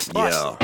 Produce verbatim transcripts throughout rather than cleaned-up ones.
Yeah.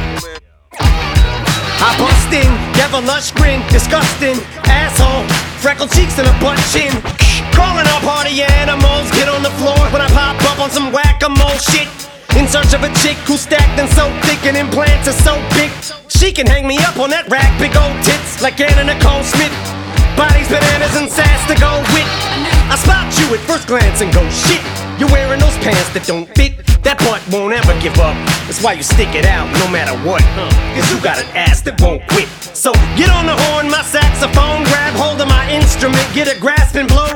I bust in, gather lush grin, disgusting asshole, freckled cheeks and a butt chin. Calling all party animals, get on the floor when I pop up on some whack-a-mole shit. In search of a chick who's stacked and so thick and implants are so big she can hang me up on that rack, big old tits like Anna Nicole Smith. Bodies, bananas, and sass to go with. I spot you at first glance and go, shit, you're wearing those pants that don't fit. That butt won't ever give up. That's why you stick it out no matter what, huh? Cause you got an ass that won't quit. So get on the horn, my saxophone, grab hold of my instrument, get a grasp and blow.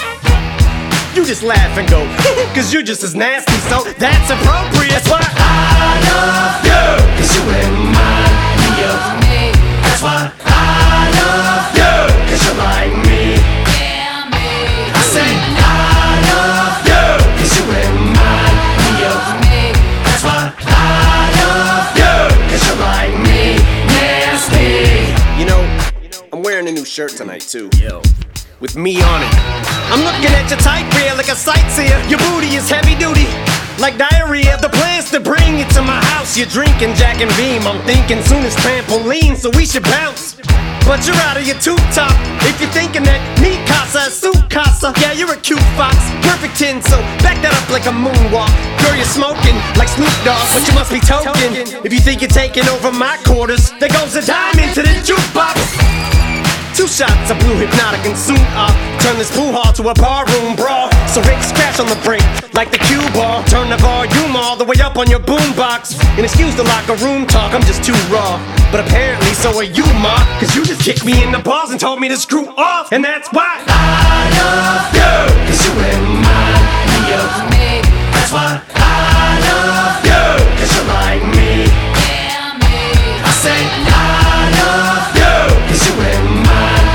You just laugh and go, cause you're just as nasty, so that's appropriate. That's why I love you, cause you remind me of me. That's why I love you, cause you're like me. Yeah, me. I say I love you, cause you remind me of me. That's why I love you, cause you're like me. Nasty. You know, I'm wearing a new shirt tonight too. Yo. With me on it. I'm looking at your tight rear like a sightseer. Your booty is heavy duty, like diarrhea. The plan's to bring it to my house. You're drinking Jack and Beam. I'm thinking soon as trampoline, so we should bounce. But you're out of your tube top if you're thinking that me casa is su casa. Yeah, you're a cute fox, perfect ten, so back that up like a moonwalk. Girl, you're smoking like Snoop Dogg, but you must be token if you think you're taking over my quarters. There goes a dime into the jukebox. Two shots of blue hypnotic and soon I'll turn this pool hall to a barroom brawl. So Rick scratch on the break like the cue ball. Turn the volume all the way up on your boombox. And excuse the locker room talk, I'm just too raw. But apparently so are you, ma, cause you just kicked me in the balls and told me to screw off. And that's why I love you, cause you remind me of me. That's why I love you, cause you're like me. Yeah, me. I say I love you, cause you remind me.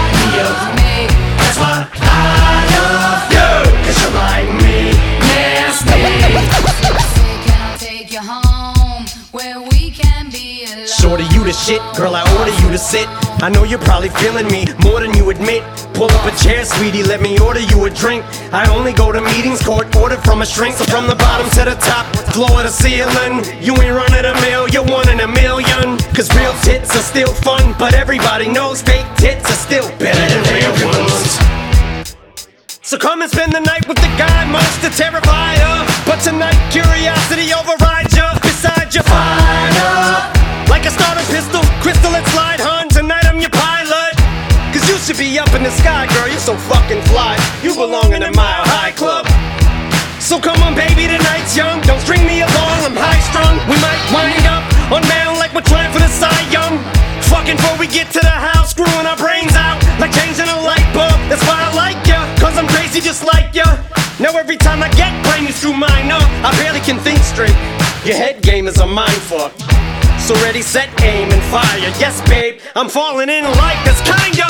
That's why I love you, cause you're like me, nasty. Can I take you home, where we can be alone? Shorty, you the shit, girl, I order you to sit. I know you're probably feeling me more than you admit. Pull up a chair, sweetie, let me order you a drink. I only go to meetings, court ordered from a shrink. So from the bottom to the top, floor to ceiling, you ain't running a mill, you're one in a million. Cause real tits are still fun, but everybody knows fake tits are still better than real ones. So come and spend the night with the guy most to terrify her. But tonight curiosity overrides you. Beside you, fire up like a starter pistol, crystal and slide, hun. Tonight I'm your pilot. Cause you should be up in the sky, girl, you're so fucking fly. You belong in a Mile High Club. So come on baby, tonight's young. Don't string me along, I'm high strung. We might wind up on mound like we're trying for the Cy Young. Fucking before we get to the house, screwing our brains out like changing a light bulb. That's why I like ya, cause I'm crazy just like ya. Now every time I get brain you screw mine up, I barely can think straight. Your head game is a mind fuck. So ready, set, aim, and fire. Yes babe, I'm falling in like this kinda.